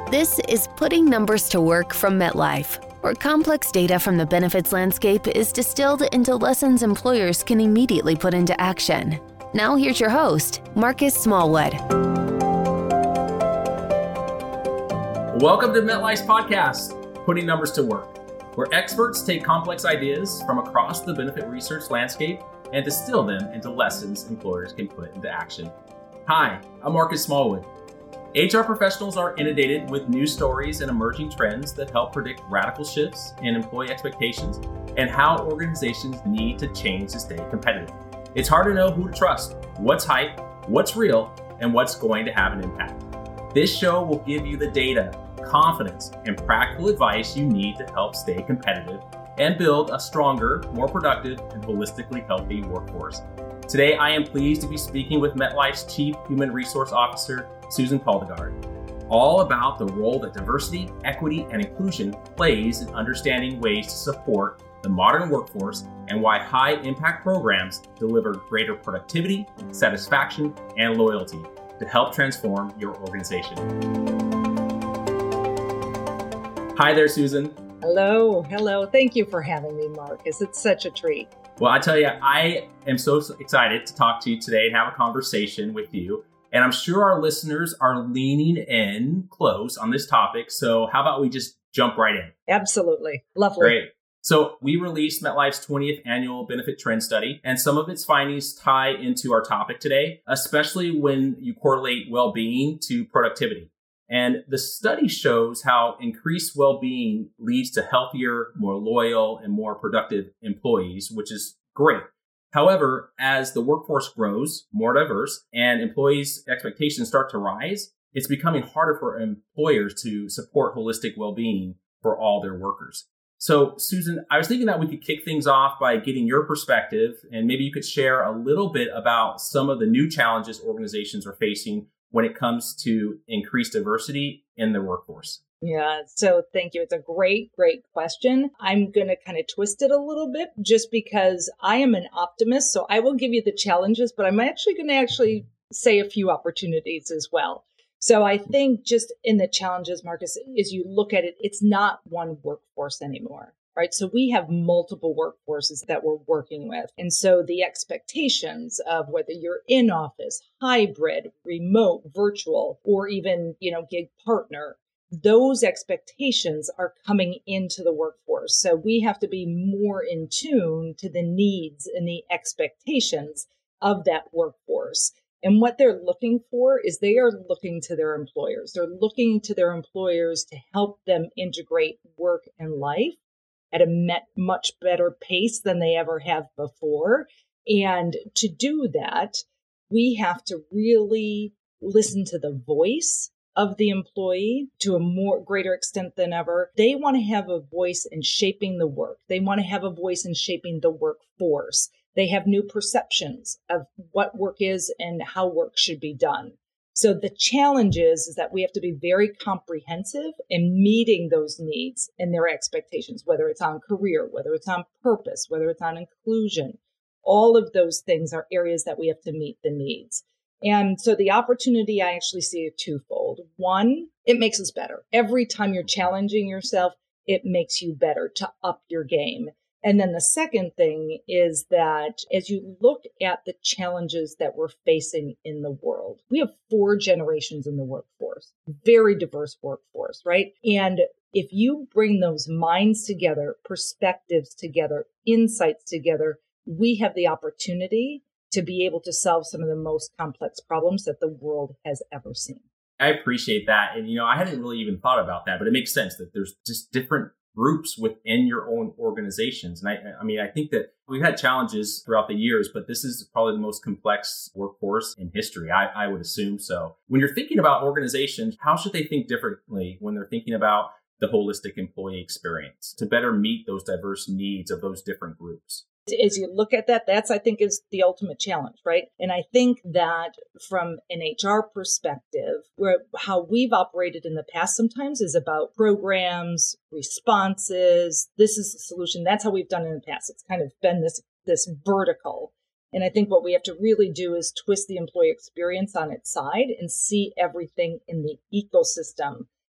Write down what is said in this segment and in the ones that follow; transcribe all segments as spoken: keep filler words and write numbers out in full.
This is Putting Numbers to Work from MetLife, where complex data from the benefits landscape is distilled into lessons employers can immediately put into action. Now here's your host, Marcus Smallwood. Welcome to MetLife's podcast, Putting Numbers to Work, where experts take complex ideas from across the benefit research landscape and distill them into lessons employers can put into action. Hi, I'm Marcus Smallwood. H R professionals are inundated with news stories and emerging trends that help predict radical shifts in employee expectations and how organizations need to change to stay competitive. It's hard to know who to trust, what's hype, what's real, and what's going to have an impact. This show will give you the data, confidence, and practical advice you need to help stay competitive and build a stronger, more productive, and holistically healthy workforce. Today, I am pleased to be speaking with MetLife's Chief Human Resource Officer, Susan Kaldegard, all about the role that diversity, equity, and inclusion plays in understanding ways to support the modern workforce and why high-impact programs deliver greater productivity, satisfaction, and loyalty to help transform your organization. Hi there, Susan. Hello, hello. Thank you for having me, Marcus. It's such a treat. Well, I tell you, I am so excited to talk to you today and have a conversation with you. And I'm sure our listeners are leaning in close on this topic. So how about we just jump right in? Absolutely. Lovely. Great. So we released MetLife's twentieth annual benefit trend study, and some of its findings tie into our topic today, especially when you correlate well-being to productivity. And the study shows how increased well-being leads to healthier, more loyal, and more productive employees, which is great. However, as the workforce grows, more diverse, and employees' expectations start to rise, it's becoming harder for employers to support holistic well-being for all their workers. So, Susan, I was thinking that we could kick things off by getting your perspective, and maybe you could share a little bit about some of the new challenges organizations are facing when it comes to increased diversity in the workforce. Yeah, so thank you. It's a great, great question. I'm going to kind of twist it a little bit just because I am an optimist. So I will give you the challenges, but I'm actually going to actually say a few opportunities as well. So I think just in the challenges, Marcus, as you look at it, it's not one workforce anymore, right? So we have multiple workforces that we're working with. And so the expectations of whether you're in office, hybrid, remote, virtual, or even, you know, gig partner, those expectations are coming into the workforce. So we have to be more in tune to the needs and the expectations of that workforce. And what they're looking for is they are looking to their employers. They're looking to their employers to help them integrate work and life at a met, much better pace than they ever have before. And to do that, we have to really listen to the voice of the employee to a more greater extent than ever. They want to have a voice in shaping the work. They want to have a voice in shaping the workforce. They have new perceptions of what work is and how work should be done. So the challenge is, is that we have to be very comprehensive in meeting those needs and their expectations, whether it's on career, whether it's on purpose, whether it's on inclusion. All of those things are areas that we have to meet the needs. And so the opportunity I actually see are twofold. One, it makes us better. Every time you're challenging yourself, it makes you better to up your game. And then the second thing is that as you look at the challenges that we're facing in the world, we have four generations in the workforce, very diverse workforce, right? And if you bring those minds together, perspectives together, insights together, we have the opportunity to be able to solve some of the most complex problems that the world has ever seen. I appreciate that. And, you know, I hadn't really even thought about that, but it makes sense that there's just different groups within your own organizations. And I, I mean, I think that we've had challenges throughout the years, but this is probably the most complex workforce in history. I, I would assume so. When you're thinking about organizations, how should they think differently when they're thinking about the holistic employee experience to better meet those diverse needs of those different groups? As you look at that, that's, I think, is the ultimate challenge, right? And I think that from an H R perspective, where how we've operated in the past sometimes is about programs, responses. This is the solution. That's how we've done it in the past. It's kind of been this, this vertical. And I think what we have to really do is twist the employee experience on its side and see everything in the ecosystem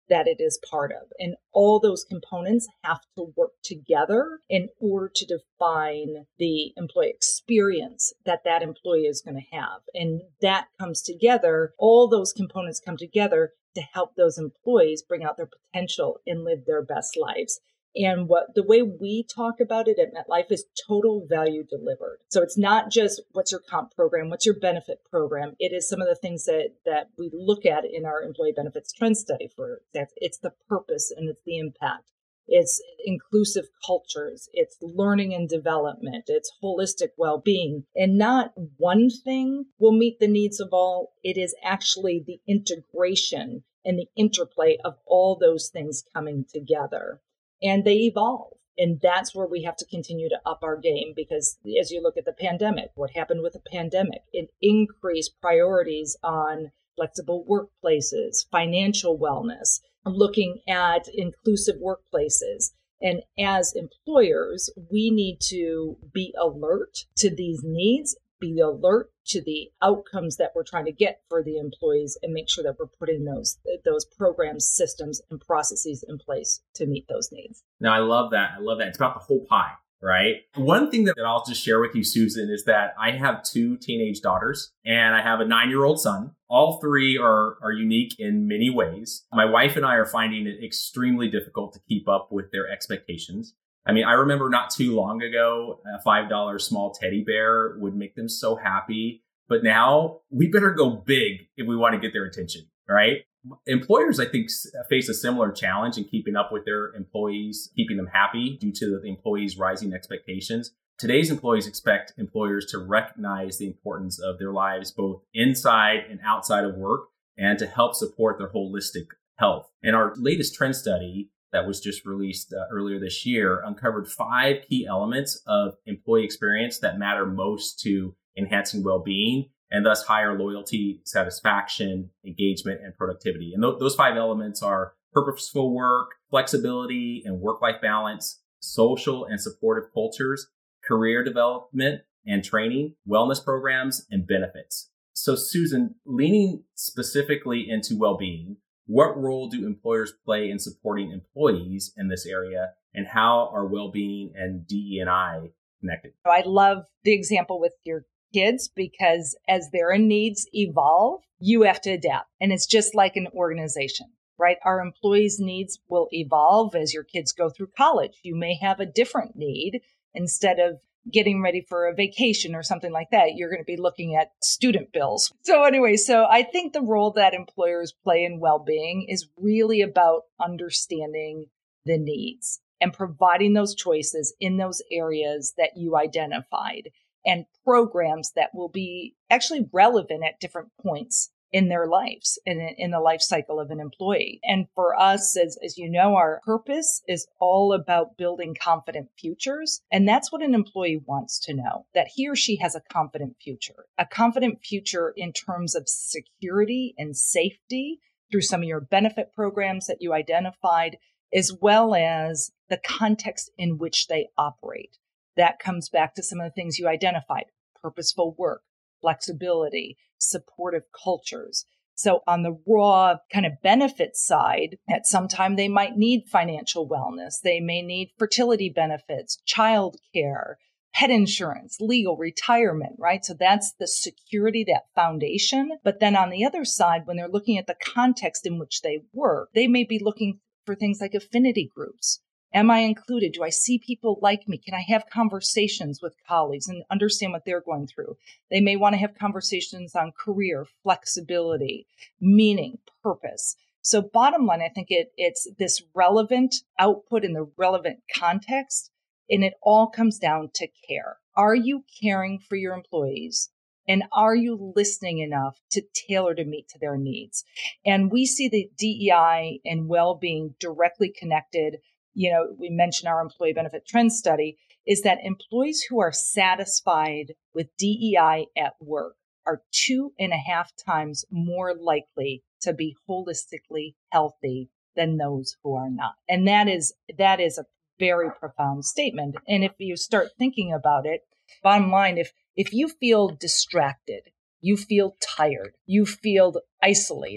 that it is part of. And all those components have to work together in order to define the employee experience that that employee is going to have. And that comes together, all those components come together to help those employees bring out their potential and live their best lives. And what the way we talk about it at MetLife is total value delivered. So it's not just what's your comp program, what's your benefit program. It is some of the things that, that we look at in our employee benefits trend study. For that, it's the purpose and it's the impact. It's inclusive cultures. It's learning and development. It's holistic well-being. And not one thing will meet the needs of all. It is actually the integration and the interplay of all those things coming together. And they evolve. And that's where we have to continue to up our game, because as you look at the pandemic, what happened with the pandemic? It increased priorities on flexible workplaces, financial wellness, looking at inclusive workplaces. And as employers, we need to be alert to these needs, be alert to the outcomes that we're trying to get for the employees, and make sure that we're putting those those programs, systems, and processes in place to meet those needs. Now, I love that. I love that. It's about the whole pie, right? One thing that I'll just share with you, Susan, is that I have two teenage daughters and I have a nine-year-old son. All three are, are unique in many ways. My wife and I are finding it extremely difficult to keep up with their expectations. I mean, I remember not too long ago, a five dollar small teddy bear would make them so happy. But now we better go big if we want to get their attention, right? Employers, I think, face a similar challenge in keeping up with their employees, keeping them happy due to the employees' rising expectations. Today's employees expect employers to recognize the importance of their lives, both inside and outside of work, and to help support their holistic health. And our latest trend study that was just released uh, earlier this year uncovered five key elements of employee experience that matter most to enhancing well-being and thus higher loyalty, satisfaction, engagement, and productivity. And th- those five elements are purposeful work, flexibility and work-life balance, social and supportive cultures, career development and training, wellness programs, and benefits. So Susan, leaning specifically into well-being, what role do employers play in supporting employees in this area, and how are well-being and D E and I connected? I love the example with your kids, because as their needs evolve, you have to adapt. And it's just like an organization, right? Our employees' needs will evolve as your kids go through college. You may have a different need. Instead of getting ready for a vacation or something like that, you're going to be looking at student bills. So anyway, so I think the role that employers play in well-being is really about understanding the needs and providing those choices in those areas that you identified, and programs that will be actually relevant at different points in their lives, in, in the life cycle of an employee. And for us, as, as you know, our purpose is all about building confident futures. And that's what an employee wants to know, that he or she has a confident future, a confident future in terms of security and safety through some of your benefit programs that you identified, as well as the context in which they operate. That comes back to some of the things you identified: purposeful work, flexibility, supportive cultures. So on the raw kind of benefits side, at some time they might need financial wellness. They may need fertility benefits, childcare, pet insurance, legal, retirement, right? So that's the security, that foundation. But then on the other side, when they're looking at the context in which they work, they may be looking for things like affinity groups. Am I included? Do I see people like me? Can I have conversations with colleagues and understand what they're going through? They may want to have conversations on career, flexibility, meaning, purpose. So bottom line, I think it, it's this relevant output in the relevant context, and it all comes down to care. Are you caring for your employees? And are you listening enough to tailor to meet to their needs? And we see the D E I and well-being directly connected. You know, we mentioned our employee benefit trend study, is that employees who are satisfied with D E I at work are two and a half times more likely to be holistically healthy than those who are not. And that is, that is a very profound statement. And if you start thinking about it, bottom line, if, if you feel distracted, you feel tired, you feel isolated,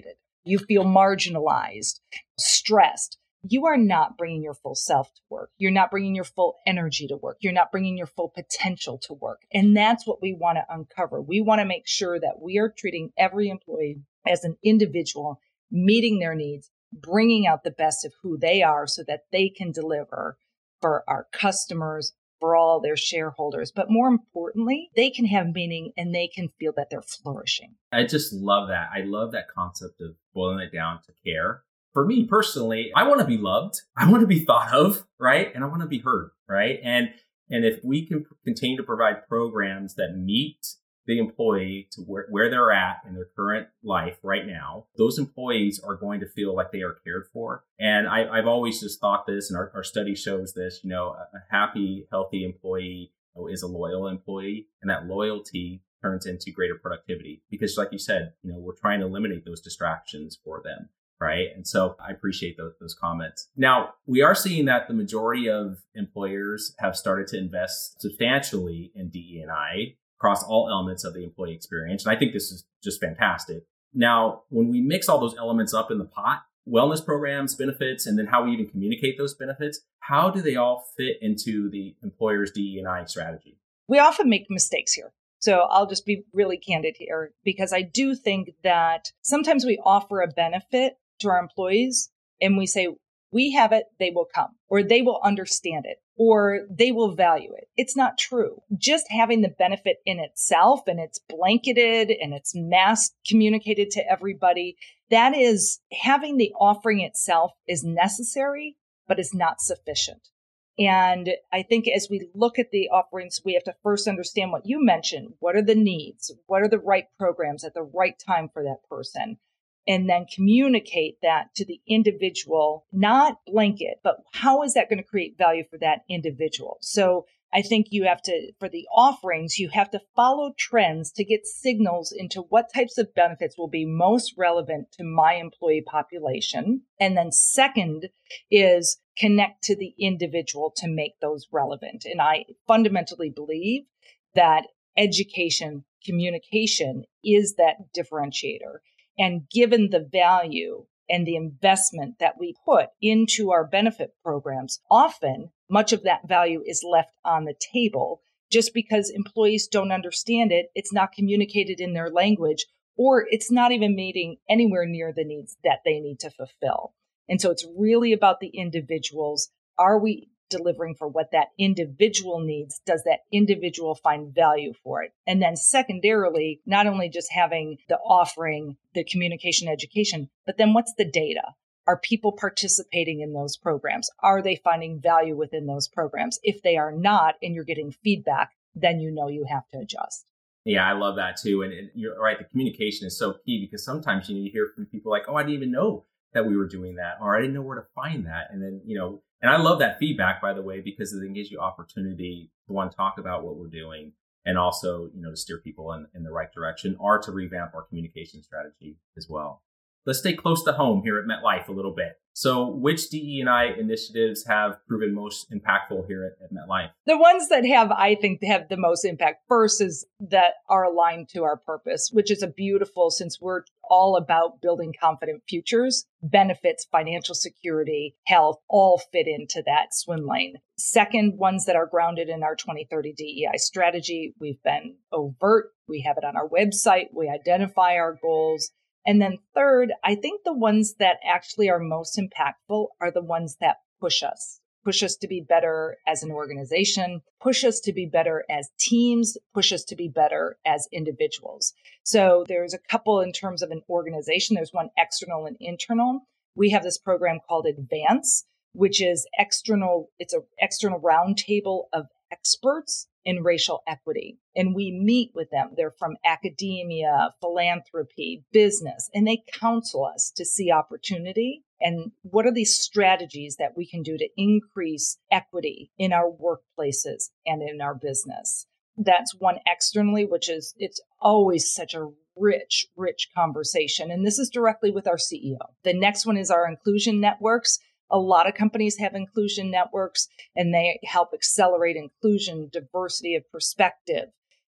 you feel marginalized, stressed, you are not bringing your full self to work. You're not bringing your full energy to work. You're not bringing your full potential to work. And that's what we want to uncover. We want to make sure that we are treating every employee as an individual, meeting their needs, bringing out the best of who they are so that they can deliver for our customers, for all their shareholders. But more importantly, they can have meaning and they can feel that they're flourishing. I just love that. I love that concept of boiling it down to care. For me personally, I want to be loved. I want to be thought of, right? And I want to be heard, right? And and if we can continue to provide programs that meet the employee to where, where they're at in their current life right now, those employees are going to feel like they are cared for. And I, I've always just thought this, and our, our study shows this, you know, a, a happy, healthy employee is a loyal employee, and that loyalty turns into greater productivity because, like you said, you know, we're trying to eliminate those distractions for them. Right. And so I appreciate those, those comments. Now, we are seeing that the majority of employers have started to invest substantially in D E and I across all elements of the employee experience. And I think this is just fantastic. Now, when we mix all those elements up in the pot, wellness programs, benefits, and then how we even communicate those benefits, how do they all fit into the employer's D E and I strategy? We often make mistakes here. So I'll just be really candid here because I do think that sometimes we offer a benefit to our employees and we say, we have it, they will come, or they will understand it, or they will value it. It's not true. Just having the benefit in itself and it's blanketed and it's mass communicated to everybody, that is having the offering itself is necessary, but is not sufficient. And I think as we look at the offerings, we have to first understand what you mentioned. What are the needs? What are the right programs at the right time for that person? And then communicate that to the individual, not blanket, but how is that going to create value for that individual? So I think you have to, for the offerings, you have to follow trends to get signals into what types of benefits will be most relevant to my employee population. And then second is connect to the individual to make those relevant. And I fundamentally believe that education, communication is that differentiator. And given the value and the investment that we put into our benefit programs, often much of that value is left on the table just because employees don't understand it. It's not communicated in their language, or it's not even meeting anywhere near the needs that they need to fulfill. And so it's really about the individuals. Are we delivering for what that individual needs? Does that individual find value for it? And then secondarily, not only just having the offering, the communication education, but then what's the data? Are people participating in those programs? Are they finding value within those programs? If they are not, and you're getting feedback, then you know you have to adjust. Yeah, I love that too. And, and you're right. The communication is so key because sometimes you know, you hear from people like, oh, I didn't even know that we were doing that, or I didn't know where to find that. And then, you know, and I love that feedback, by the way, because it gives you opportunity to one, talk about what we're doing and also, you know, to steer people in, in the right direction or to revamp our communication strategy as well. Let's stay close to home here at MetLife a little bit. So which D E and I initiatives have proven most impactful here at, at MetLife? The ones that have, I think, have the most impact first is that are aligned to our purpose, which is a beautiful, since we're all about building confident futures, benefits, financial security, health, all fit into that swim lane. Second, ones that are grounded in our twenty thirty D E I strategy. We've been overt. We have it on our website. We identify our goals. And then third, I think the ones that actually are most impactful are the ones that push us, push us to be better as an organization, push us to be better as teams, push us to be better as individuals. So there's a couple in terms of an organization. There's one external and internal. We have this program called Advance, which is external. It's an external roundtable of experts in racial equity. And we meet with them. They're from academia, philanthropy, business, and they counsel us to see opportunity and what are these strategies that we can do to increase equity in our workplaces and in our business. That's one externally, which is, it's always such a rich, rich conversation. And this is directly with our C E O. The next one is our inclusion networks. A lot of companies have inclusion networks and they help accelerate inclusion, diversity of perspective.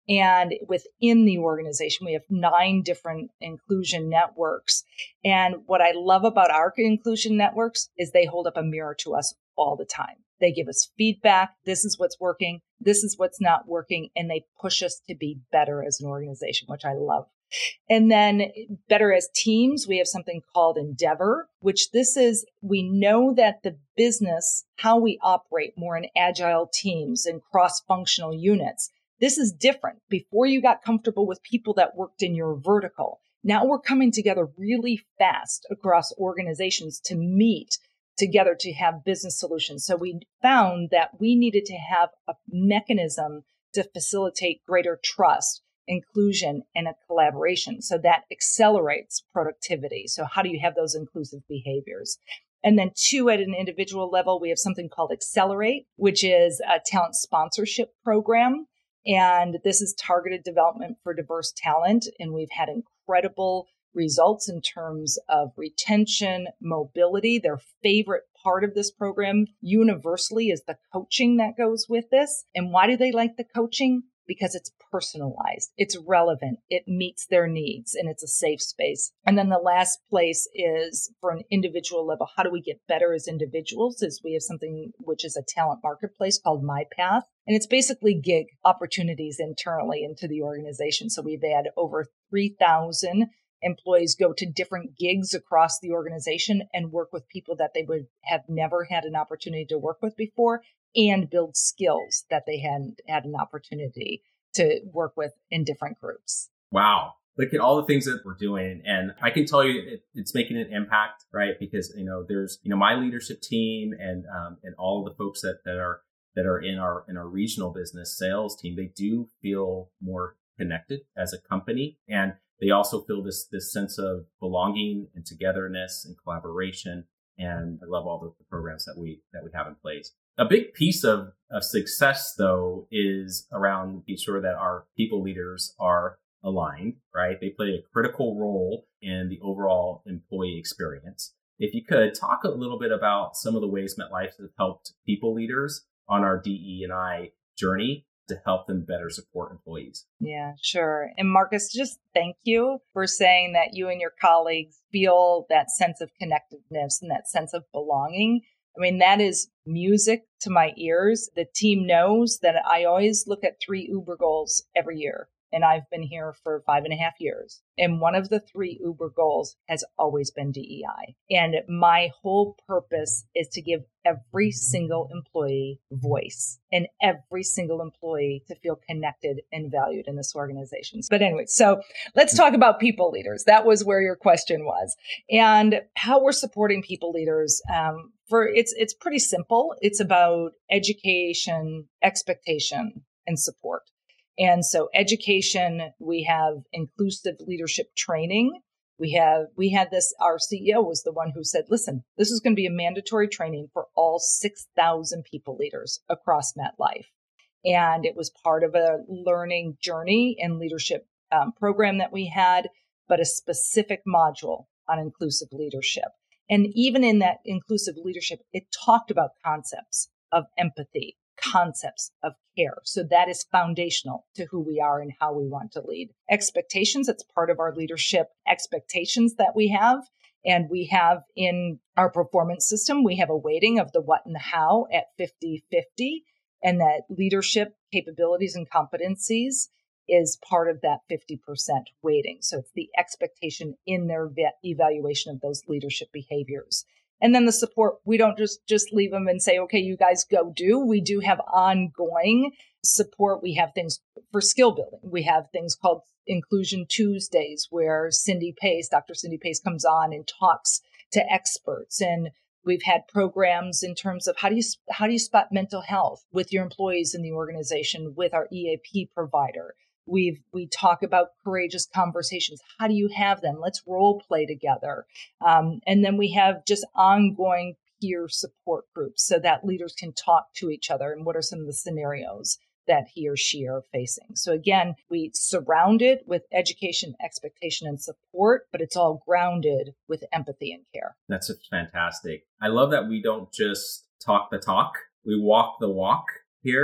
And within the organization, we have nine different inclusion networks. And what I love about our inclusion networks is they hold up a mirror to us all the time. They give us feedback. This is what's working. This is what's not working. And they push us to be better as an organization, which I love. And then better as teams, we have something called Endeavor, which this is, we know that the business, how we operate more in agile teams and cross-functional units. This is different. Before you got comfortable with people that worked in your vertical. Now we're coming together really fast across organizations to meet together to have business solutions. So we found that we needed to have a mechanism to facilitate greater trust, inclusion, and a collaboration. So that accelerates productivity. So how do you have those inclusive behaviors? And then two, at an individual level, we have something called Accelerate, which is a talent sponsorship program. And this is targeted development for diverse talent. And we've had incredible results in terms of retention, mobility. Their favorite part of this program universally is the coaching that goes with this. And why do they like the coaching? Because it's personalized, it's relevant, it meets their needs, and it's a safe space. And then the last place is for an individual level. How do we get better as individuals? Is we have something which is a talent marketplace called MyPath. And it's basically gig opportunities internally into the organization. So we've had over three thousand employees go to different gigs across the organization and work with people that they would have never had an opportunity to work with before, and build skills that they hadn't had an opportunity to work with in different groups. Wow. Look at all the things that we're doing. And I can tell you it, it's making an impact, right? Because, you know, there's, you know, my leadership team and, um, and all of the folks that, that are, that are in our, in our regional business sales team, they do feel more connected as a company. And they also feel this, this sense of belonging and togetherness and collaboration. And I love all the, the programs that we, that we have in place. A big piece of, of success, though, is around making sure that our people leaders are aligned, right? They play a critical role in the overall employee experience. If you could talk a little bit about some of the ways MetLife has helped people leaders on our D E and I journey to help them better support employees. Yeah, sure. And Marcus, just thank you for saying that you and your colleagues feel that sense of connectedness and that sense of belonging. I mean, that is music to my ears. The team knows that I always look at three Uber goals every year. And I've been here for five and a half years. And one of the three Uber goals has always been D E I. And my whole purpose is to give every single employee voice and every single employee to feel connected and valued in this organization. But anyway, so let's talk about people leaders. That was where your question was. And how we're supporting people leaders. Um, for it's it's pretty simple. It's about education, expectation, and support. And so education, we have inclusive leadership training. We have, we had this, our C E O was the one who said, listen, this is going to be a mandatory training for all six thousand people leaders across MetLife. And it was part of a learning journey and leadership um, program that we had, but a specific module on inclusive leadership. And even in that inclusive leadership, it talked about concepts of empathy, concepts of care. So that is foundational to who we are and how we want to lead. Expectations, it's part of our leadership expectations that we have. And we have in our performance system, we have a weighting of the what and the how at fifty fifty. And that leadership capabilities and competencies is part of that fifty percent weighting. So it's the expectation in their evaluation of those leadership behaviors. And then the support, we don't just, just leave them and say, okay, you guys go do. We do have ongoing support. We have things for skill building. We have things called Inclusion Tuesdays where Cindy Pace, Doctor Cindy Pace comes on and talks to experts. And we've had programs in terms of how do you, how do you spot mental health with your employees in the organization with our E A P provider. We've, we talk about courageous conversations. How do you have them? Let's role play together. Um, and then we have just ongoing peer support groups so that leaders can talk to each other. And what are some of the scenarios that he or she are facing? So again, we surround it with education, expectation, and support, but it's all grounded with empathy and care. That's fantastic. I love that we don't just talk the talk. We walk the walk here.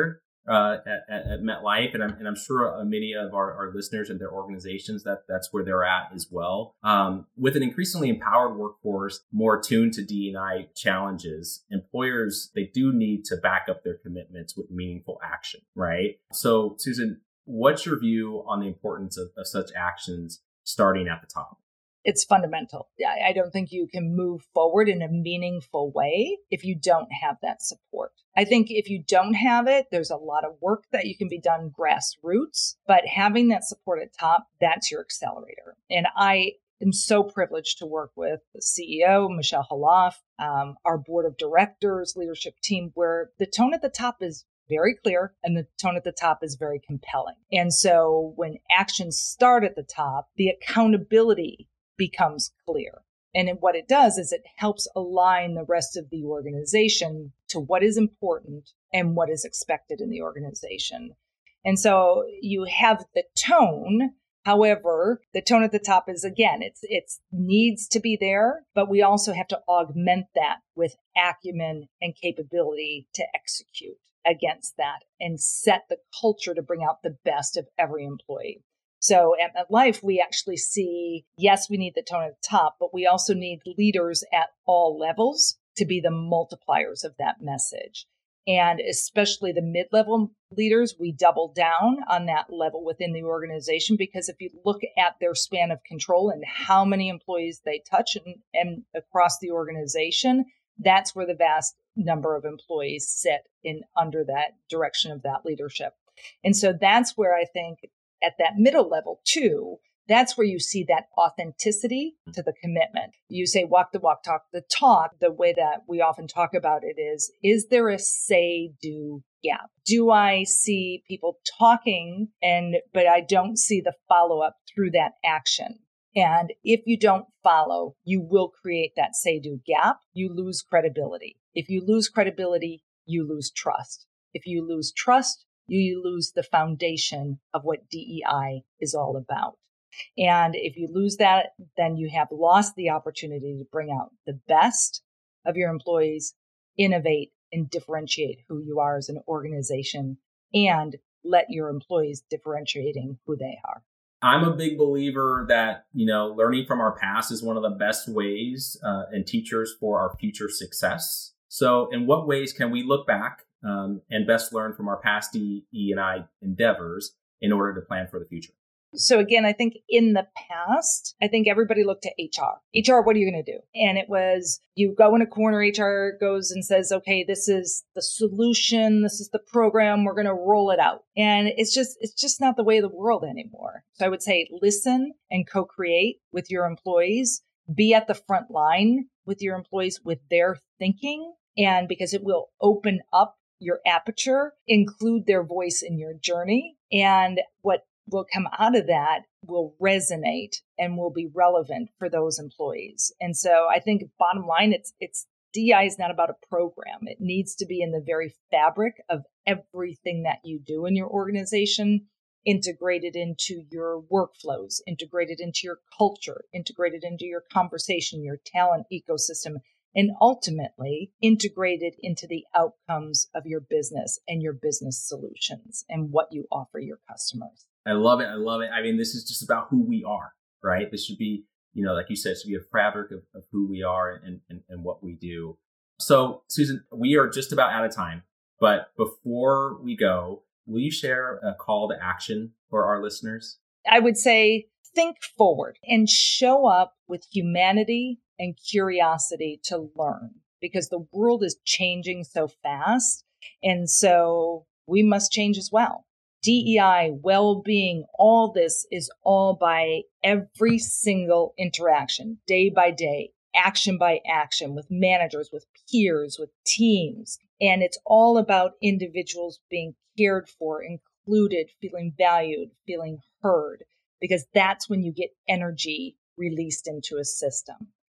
uh, at, at, at MetLife, and I'm, and I'm sure uh, many of our, our listeners and their organizations, that that's where they're at as well. Um, with an increasingly empowered workforce, more attuned to D and I challenges, employers, they do need to back up their commitments with meaningful action, right? So, Susan, what's your view on the importance of, of such actions starting at the top? It's fundamental. I don't think you can move forward in a meaningful way if you don't have that support. I think if you don't have it, there's a lot of work that you can be done grassroots, but having that support at top, that's your accelerator. And I am so privileged to work with the C E O, Michelle Halof, um, our board of directors, leadership team, where the tone at the top is very clear and the tone at the top is very compelling. And so when actions start at the top, the accountability becomes clear. And what it does is it helps align the rest of the organization to what is important and what is expected in the organization. And so you have the tone. However, the tone at the top is, again, it's it's needs to be there, but we also have to augment that with acumen and capability to execute against that and set the culture to bring out the best of every employee. So at MetLife, we actually see, yes, we need the tone at the top, but we also need leaders at all levels to be the multipliers of that message. And especially the mid-level leaders, we double down on that level within the organization, because if you look at their span of control and how many employees they touch and, and across the organization, that's where the vast number of employees sit in under that direction of that leadership. And so that's where I think at that middle level too, that's where you see that authenticity to the commitment. You say walk the walk, talk the talk. The way that we often talk about it is, is there a say-do gap? Do I see people talking and, but I don't see the follow-up through that action? And if you don't follow, you will create that say-do gap. You lose credibility. If you lose credibility, you lose trust. If you lose trust, you lose the foundation of what D E I is all about. And if you lose that, then you have lost the opportunity to bring out the best of your employees, innovate and differentiate who you are as an organization, and let your employees differentiating who they are. I'm a big believer that, you know, learning from our past is one of the best ways uh, and teachers for our future success. So in what ways can we look back um, and best learn from our past D E and I endeavors in order to plan for the future? So again, I think in the past, I think everybody looked to H R. H R, what are you going to do? And it was, you go in a corner, H R goes and says, okay, this is the solution. This is the program. We're going to roll it out. And it's just, it's just not the way of the world anymore. So I would say listen and co-create with your employees. Be at the front line with your employees with their thinking. And because it will open up your aperture, include their voice in your journey. And what will come out of that will resonate and will be relevant for those employees. And so I think bottom line, it's, it's D E I is not about a program. It needs to be in the very fabric of everything that you do in your organization, integrated into your workflows, integrated into your culture, integrated into your conversation, your talent ecosystem, and ultimately integrated into the outcomes of your business and your business solutions and what you offer your customers. I love it. I love it. I mean, this is just about who we are, right? This should be, you know, like you said, it should be a fabric of, of who we are and, and, and what we do. So, Susan, we are just about out of time. But before we go, will you share a call to action for our listeners? I would say think forward and show up with humanity and curiosity to learn, because the world is changing so fast. And so we must change as well. D E I, well-being, all this is all by every single interaction, day by day, action by action, with managers, with peers, with teams. And it's all about individuals being cared for, included, feeling valued, feeling heard, because that's when you get energy released into a system.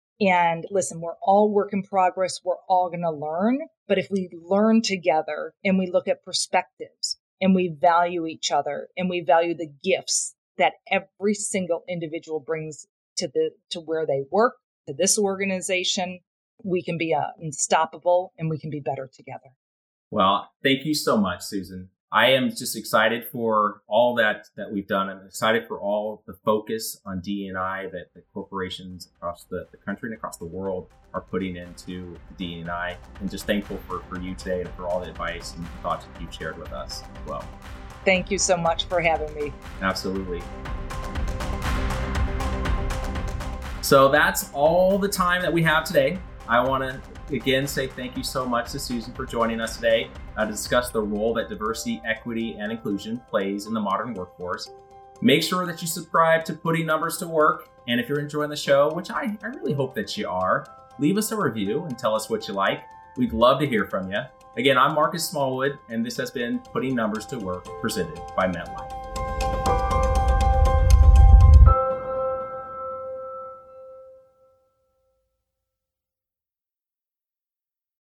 And listen, we're all work in progress. We're all going to learn. But if we learn together and we look at perspectives and we value each other and we value the gifts that every single individual brings to the to where they work, to this organization, we can be uh, unstoppable and we can be better together. Well, thank you so much, Susan. I am just excited for all that that we've done. I'm excited for all the focus on D E and I that, that corporations across the, the country and across the world are putting into D E and I, and just thankful for, for you today and for all the advice and thoughts that you've shared with us as well. Thank you so much for having me. Absolutely. So that's all the time that we have today. I want to again say thank you so much to Susan for joining us today uh, to discuss the role that diversity, equity, and inclusion plays in the modern workforce. Make sure that you subscribe to Putting Numbers to Work. And if you're enjoying the show, which I, I really hope that you are, leave us a review and tell us what you like. We'd love to hear from you. Again, I'm Marcus Smallwood, and this has been Putting Numbers to Work, presented by MetLife.